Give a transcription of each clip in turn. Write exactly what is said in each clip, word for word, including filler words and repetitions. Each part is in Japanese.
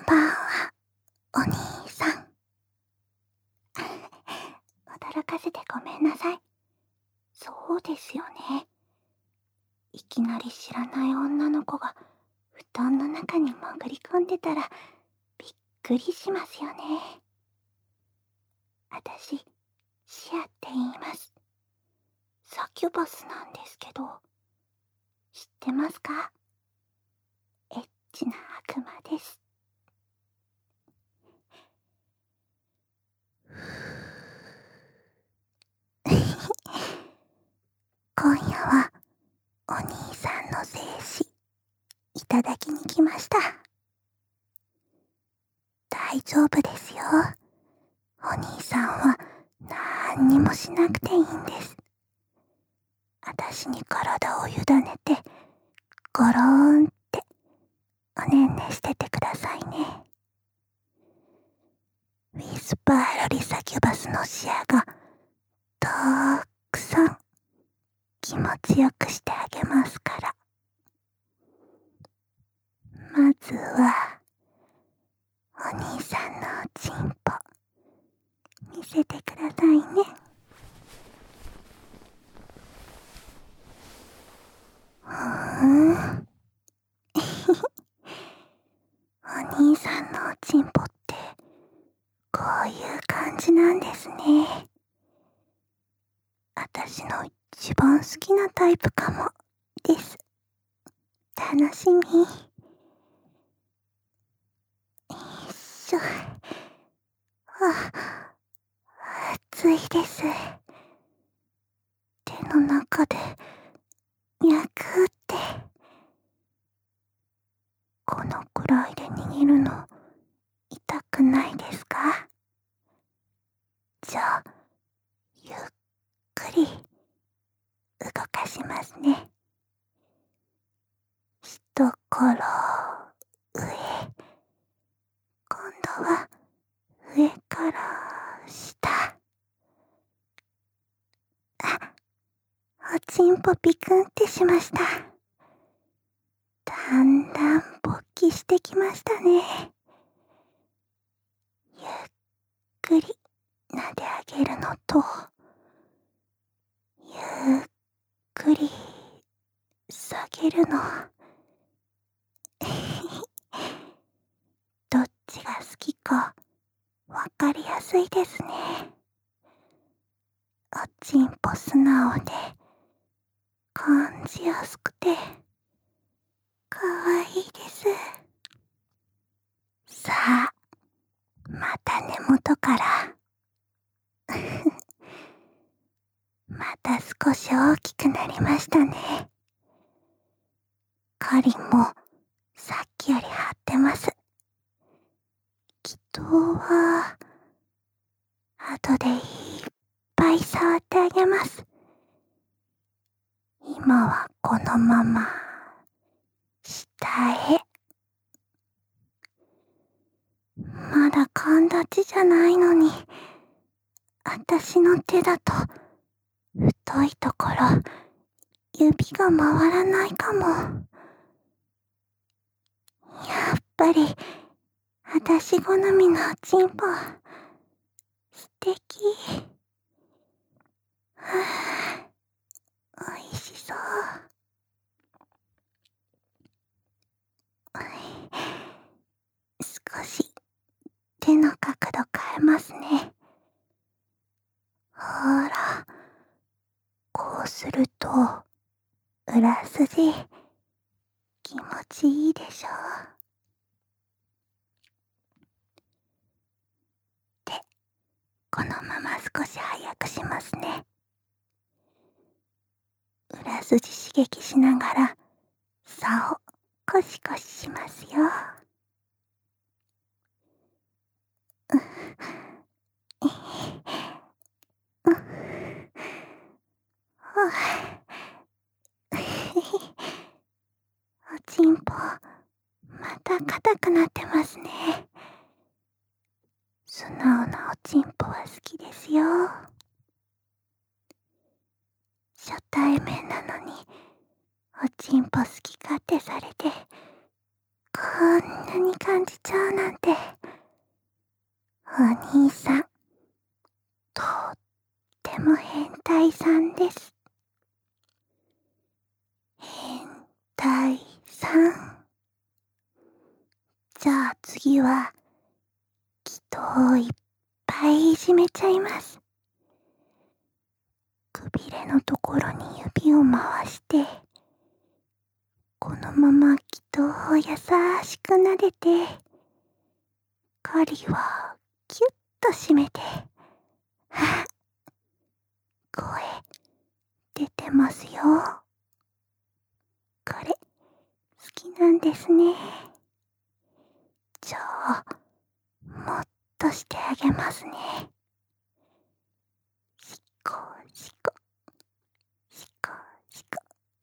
ばんは、お兄さん。驚かせてごめんなさい。そうですよね。いきなり知らない女の子が布団の中に潜り込んでたらびっくりしますよね。あたし、シアって言います。サキュバスなんですけど、知ってますか？エッチな悪魔です。今夜はお兄さんの精子いただきに来ました。大丈夫ですよ。お兄さんはなんにもしなくていいんです。あたしに体を委ねてゴローンっておねんねしててくださいね。ウィスパーよりサキュバスの視野がたくさん気持ちよくしてあげますから。まずはお兄さんのおちんぽ見せてくださいね。ふーんお兄さんのおちんぽってこういう感じなんですね。あたしの一番好きなタイプかもです。楽しみ。よいしょ。あ、暑いです。手の中で焼くって。このくらいで握るの痛くないですか？じゃあ、ゆっくり動かしますね。下から上、今度は上から下。あ、おちんぽピクンってしました。だんだん勃起してきましたね。ゆっくり撫であげるのと、ゆっくり下げるの。どっちが好きかわかりやすいですね。おちんぽ素直で感じやすくてかわいいです。さあ、また根元からまた少し大きくなりましたね。カリンもさっきより張ってます。祈祷は後でいっぱい触ってあげます。今はこのまま下へ。まだ寒立ちじゃないのに、あたしの手だと太いところ指が回らないかも。やっぱりあたし好みのおちんぽ素敵。はぁ、おいしそう。少し手の角度変えますね。ほら、こうすると裏筋気持ちいいでしょ。で、このまま少し早くしますね。裏筋刺激しながら竿コシコシしますよ。おちんぽまた硬くなってますね。素直なおちんぽは好きですよ。初対面なのにおちんぽ好き勝手されてこんなに感じちゃうなんて。お兄さん、とっても変態さんです。変態さん。じゃあ次は、人をいっぱいいじめちゃいます。くびれのところに指を回して、このまま人を優しく撫でて、狩りはキュッと締めて、はっ、声出てますよ。これ、好きなんですね。じゃあ、もっとしてあげますね。しこしこ、しこしこ。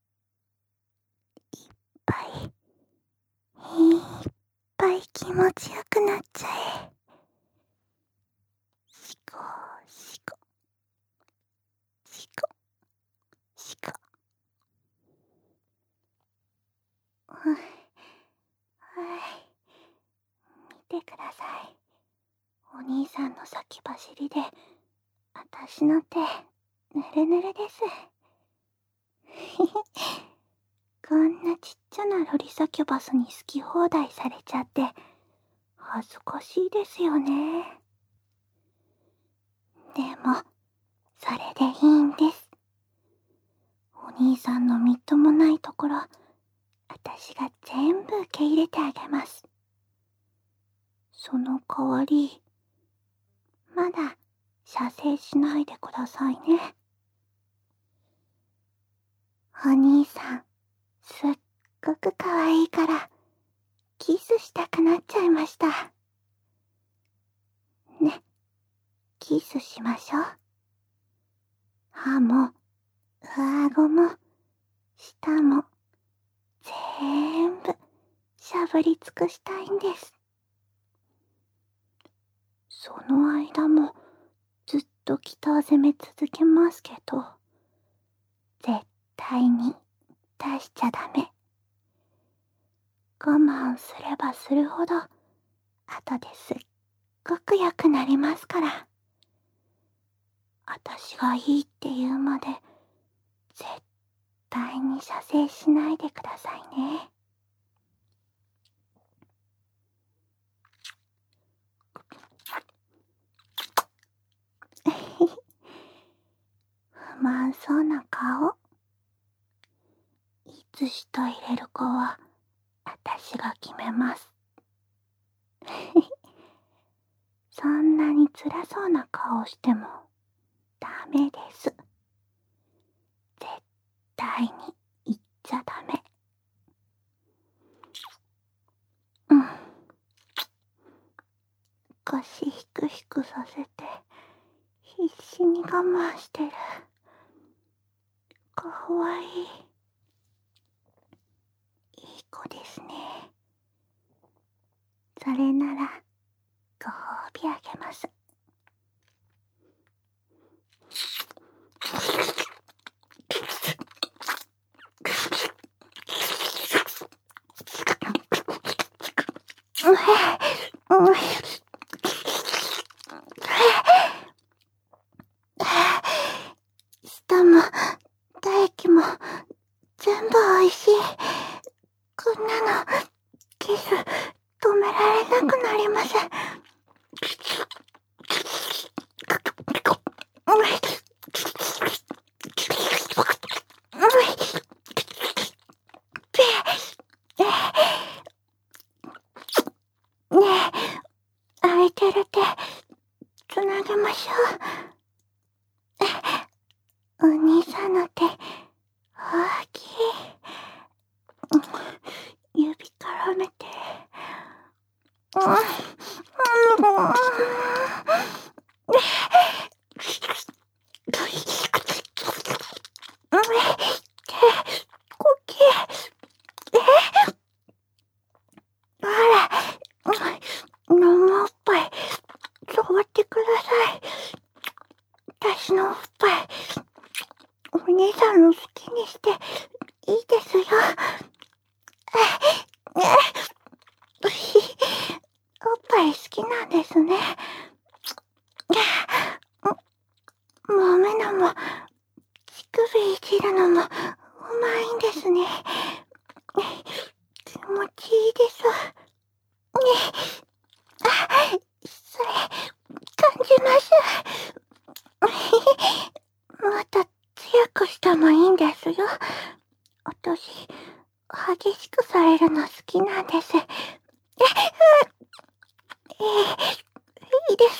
いっぱい、いっぱい気持ちよくなっちゃえ。しこしこ、しこしこ。うん、はい。見てください。お兄さんの先走りで、あたしの手、ぬるぬるです。こんなちっちゃなロリサキュバスに好き放題されちゃって、恥ずかしいですよね。でも、それでいいんです。お兄さんのみっともないところ、あたしが全部受け入れてあげます。その代わり、まだ射精しないでくださいね。お兄さん、すっごくかわいいから、キスしたくなっちゃいました。ね、キスしましょう。歯も、上顎も、舌も、ぜーんぶ、しゃぶり尽くしたいんです。その間も、ずっと北を攻め続けますけど、絶対に出しちゃダメ。我慢すればするほど、後ですっごく良くなりますから。あたしがいいって言うまで、絶対に射精しないでくださいね。不満そうな顔。いつ舌入れるかは、あたしが決めます。そんなに辛そうな顔しても、ダメです。絶対に言っちゃダメ。うん。腰ひくひくさせて、必死に我慢してる。かわいい。いい子ですね。それなら、ご褒美あげます。舌も唾液も全部おいしい。こんなのキス止められなくなります。ねえ、空いてる手、つなげましょう。お兄さんの手、大きい。指絡めて。うん。生おっぱい、触ってください。私のおっぱい、お兄さんの好きにしていいですよ。 なんですね。揉むのも、乳首いじるのも、うまいんですね。気持ちいいです。あ、それ、感じます。また強くしてもいいんですよ。私、激しくされるの好きなんです。え、え、いいです。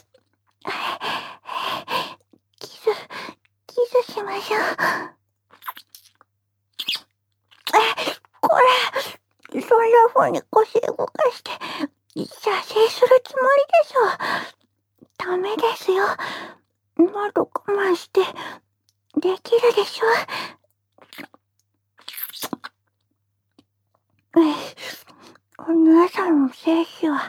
キス、キスしましょう。え、これ、そんな風に腰動かして、射精するつもりでしょ。ダメですよ。まだ我慢して、できるでしょ。お姉さんの精子は、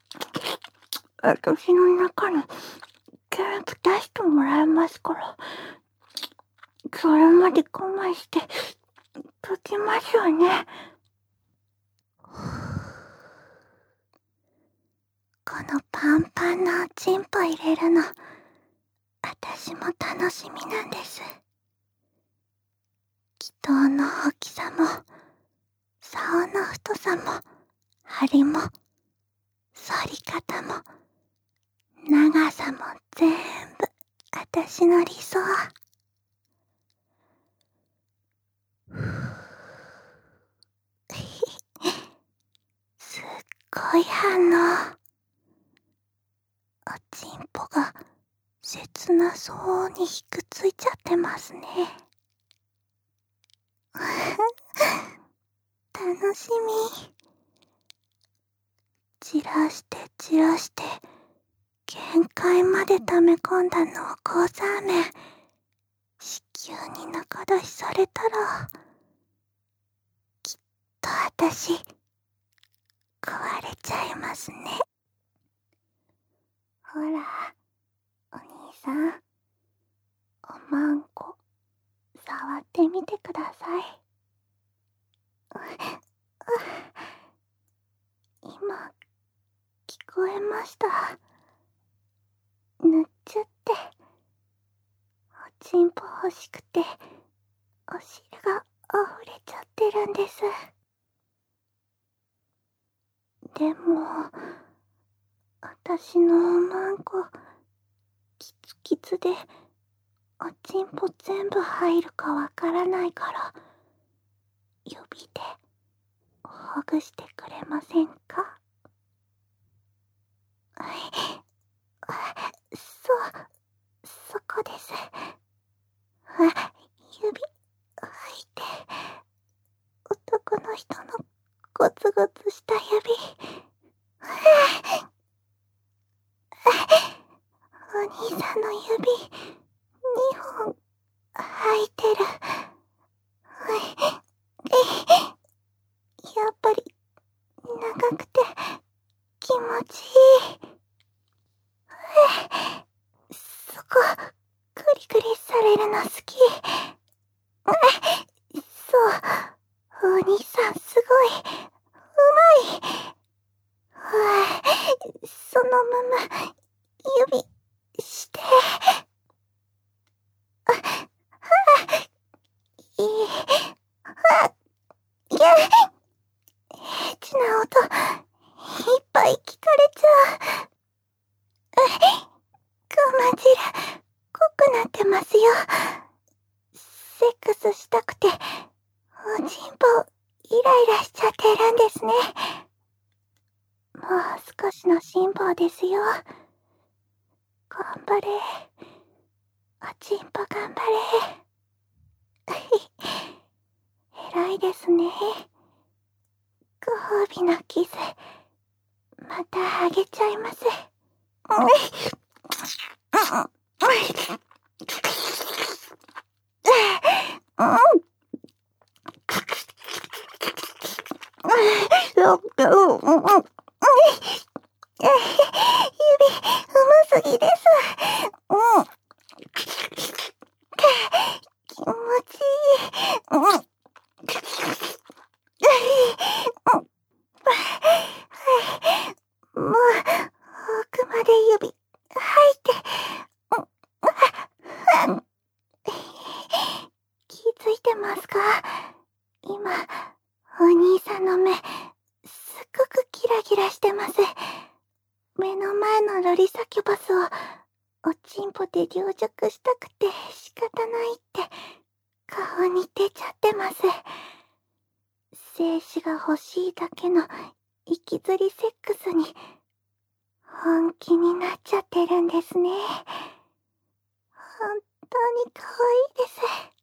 私の中に全部出してもらえますから、それまで我慢して、解きますよね。このパンパンなおちんぽ入れるの、私も楽しみなんです。気筒の大きさも、竿の太さも、針も、反り方も、長さも全部、私の理想。すっごい反応。おちんぽが切なそうにひくついちゃってますね。楽しみ。散らして散らして限界まで溜め込んだ濃厚サーメン、子宮に中出しされたらきっと私壊れちゃいますね。ほら、お兄さん、おまんこ触ってみてください。今聞こえました。ぬっちゅっておちんぽ欲しくてお汁が溢れちゃってるんです。でも私のおまんこキツキツでおちんぽ全部入るかわからないから、指でほぐしてくれませんか？そう、そこです。指、吐いて、男の人のゴツゴツした指。お兄さんの指、にほん、吐いてる。やっぱり、長くて、気持ちいい。そこ、クリクリされるの好き。そう、お兄さんすごい、うまい。そのまま、指、して。いい。いや、エッチな音、いっぱい聞かれちゃう。我慢汁、濃くなってますよ。セックスしたくて、おちんぽ、イライラしちゃってるんですね。もう少しの辛抱ですよ。頑張れ。おちんぽ頑張れ。偉いですね。ご褒美のキス、またあげちゃいます。指、うますぎです。うん。気持ちいい。うん。もう、 てますか？今、お兄さんの目、すっごくキラキラしてます。目の前のロリサキュバスをおちんぽで凌辱したくて仕方ないって顔に出ちゃってます。精子が欲しいだけの行きずりセックスに本気になっちゃってるんですね。本当に可愛いです。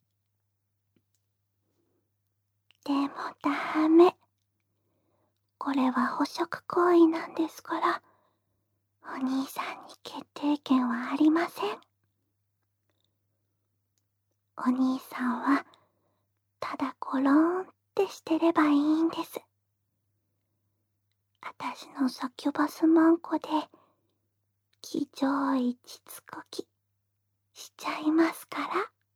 でもダメ。これは捕食行為なんですから、お兄さんに決定権はありません。お兄さんはただゴローンってしてればいいんです。あたしのサキュバスマンコで騎乗位膣こきしちゃいますから。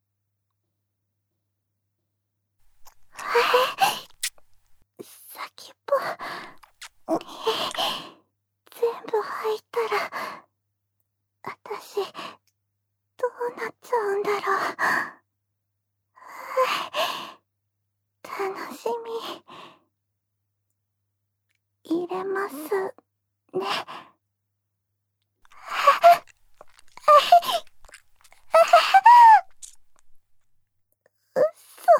先っぽ全部入ったらあたしどうなっちゃうんだろう。楽しみ。入れますね。うっそ、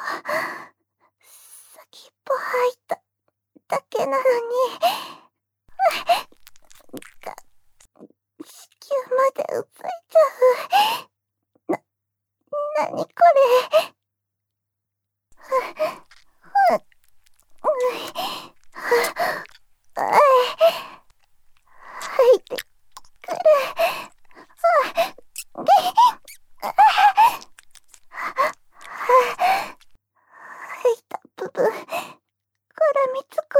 先っぽ入っただけなのにが子宮までうついちゃう。な、なにこれ。入ってくる。入った部分絡みつく。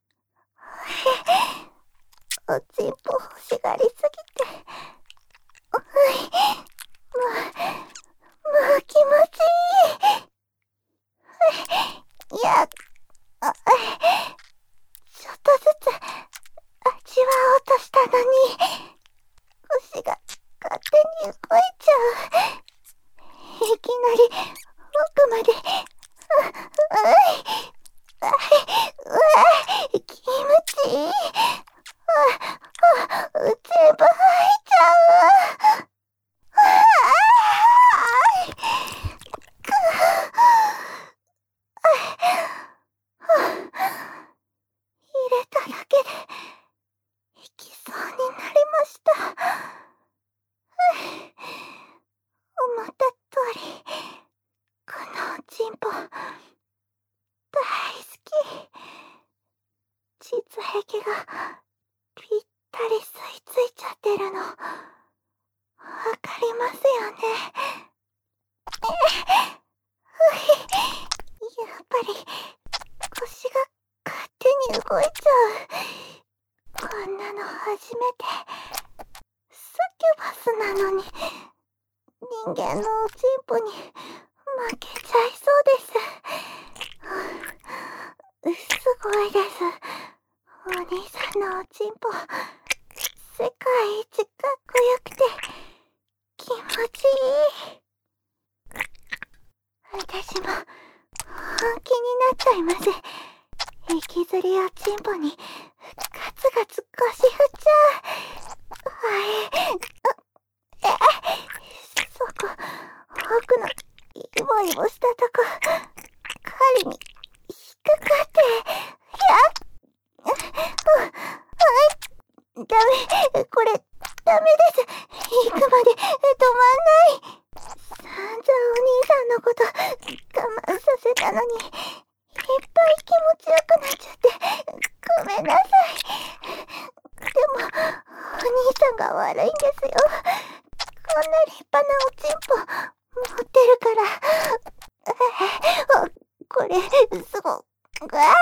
おちんぽ欲しがりすぎて、もう、もう気持ちいい。いや、あ、ちょっとずつ味わおうとしたのに、腰が勝手に動いちゃう。いきなり奥まで、う、うい、うわい、気持ちいい。全部入っちゃう。入れただけでいきそうになりました。思った通り、このおちんぽ大好き。膣壁がぴったり吸い付いちゃってるのわかりますよね。やっぱり腰が勝手に動いちゃう。こんなの初めて。サキュバスなのに人間のおちんぽに負けちゃいそうです。すごいです。お兄さんのおちんぽ世界一かっこよくて気持ちいい。私も本気になっちゃいます。引きずりおちんぽにガツガツ腰振っちゃう。はい。え、そこ、奥のイボイボしたとこ針に引っかかって、いや、はい、ダメ、これダメです。行くまで止まんない。散々お兄さんのこと我慢させたのに、いっぱい気持ちよくなっちゃってごめんなさい。でもお兄さんが悪いんですよ。こんな立派なおちんぽ持ってるから。あ、これすご、ああ、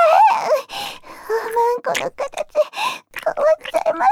マンコの形変わっちゃいます。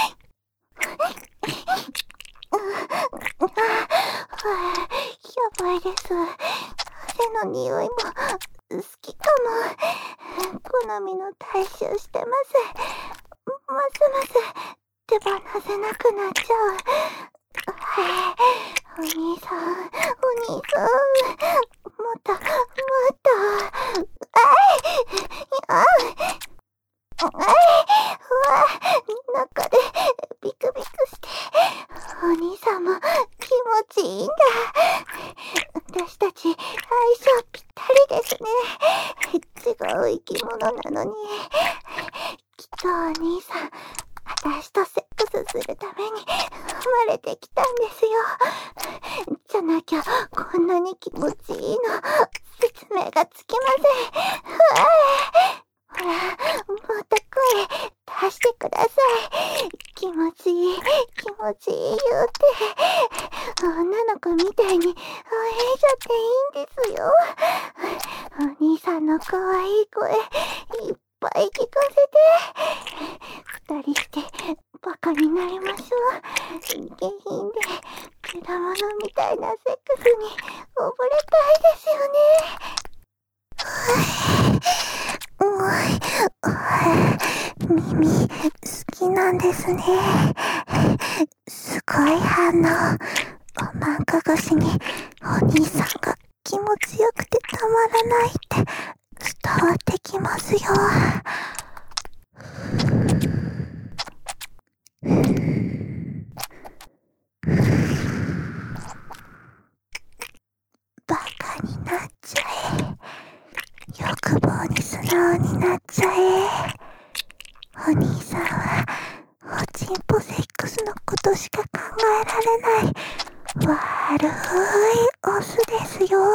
やばいです。汗の匂いも好きかも。好みの体臭してます。ますます手放せなくなっちゃう。お兄さん、お兄さん、もっと、もっと。あい、あい、あい、うわ、中でビクビクして。お兄さんも気持ちいいんだ。私たち相性ぴったりですね。違う生き物なのに。きっとお兄さん、私とセックスするために生まれてきたんですよ。じゃなきゃこんなに気持ちいいの説明がつきません。ほら、もっと声出してください。気持ちいい、気持ちいいよって。女の子みたいに吠えちゃっていいんですよ。お兄さんの可愛い声いっぱい聞かせて。二人してバカになりましょう。下品で果物みたいなセックスに溺れたいですよね。耳好きなんですね。すごい反応。おまんか越しにお兄さんが気持ちよくてたまらないって伝わってきますよ。バカになっちゃえ。欲望に素直になっちゃえ。お兄さんはおちんぽセックスのことしか考えられない悪いオスですよ。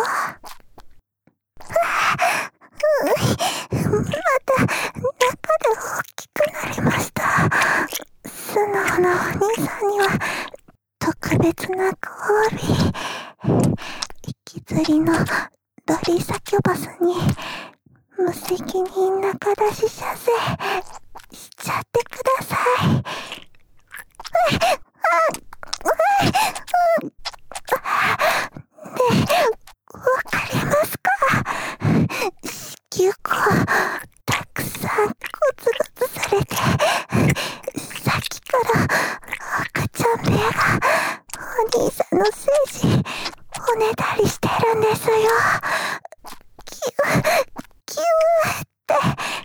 また中で大きくなりました。素直なお兄さんには特別なご褒美。息づりのロリサキョバスに無責任中出し射精しちゃってください。で、わかりますか？子宮口たくさんゴツゴツされて、さっきから赤ちゃんベアがお兄さんの精子おねだりしてるんですよ。キューキューって。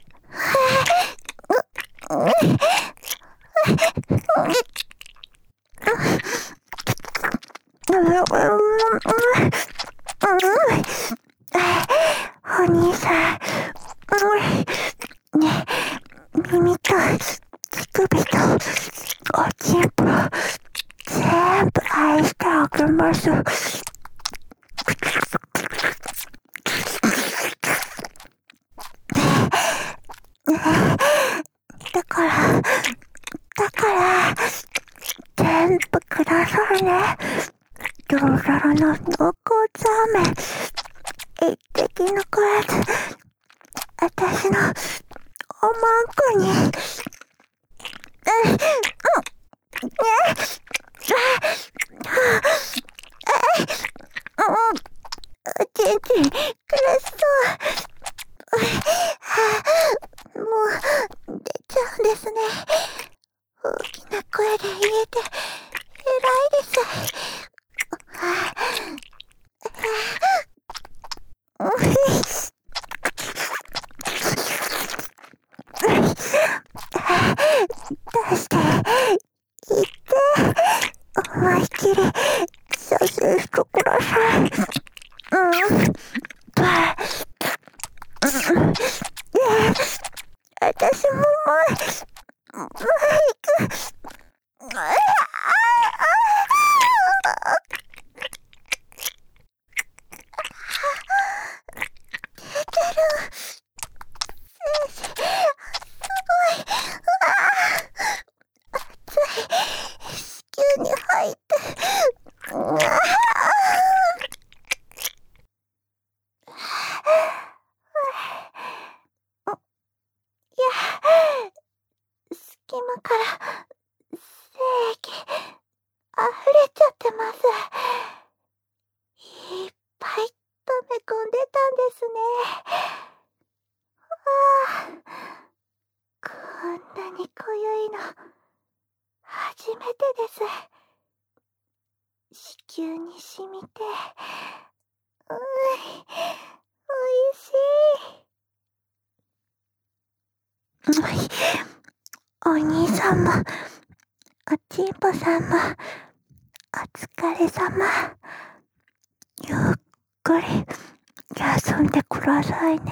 お兄さん、ね、耳と乳首とおちんぽ全部愛してあげます。だから、だから、全部くださいね。ドロドロの濃厚ザーメン、一滴残らず、私のおまんこに。うん、うん、ね、おちんちん、苦しそう。もう、出ちゃうんですね。大きな声で言えて、偉いです。出して、言って、思いっきり射精してください。うん。ば、うん。ねえ、私ももう、もう行く。あああ出てる。精子、すごい。うわあ、熱い。子宮に入って。うわあ。いや、隙間から精液溢れちゃってます。いっぱい溜め込んでたんですね。ああ、こんなに濃ゆいの初めてです。子宮に染みて、うおいしい。お兄さんも、おちんぽさんも、お疲れさま。ゆっくり休んでくださいね。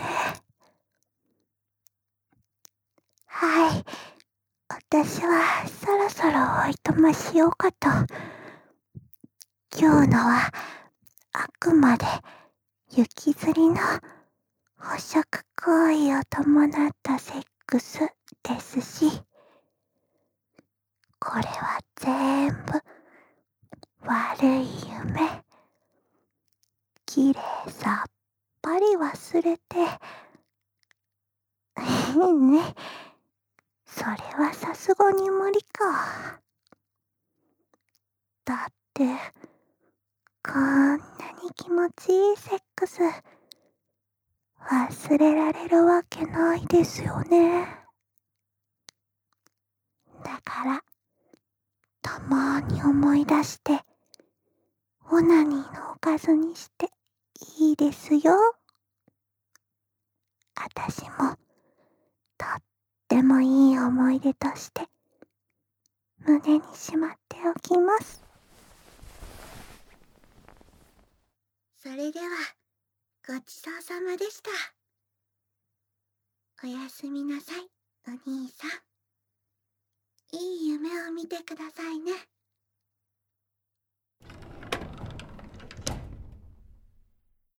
はい。私はそろそろおいとましようかと。今日のはあくまで雪吊りの捕食行為を伴ったセックスですし、これは全部悪い夢。きれいさっぱり忘れて。ね、それはさすがに無理か。だって、こんなに気持ちいいセックス、忘れられるわけないですよね。だから、たまーに思い出して、オナニーのおかずにしていいですよ。あたしも、とってもいい思い出として、胸にしまっておきます。それでは、ごちそうさまでした。おやすみなさい、お兄さん。いい夢を見てくださいね。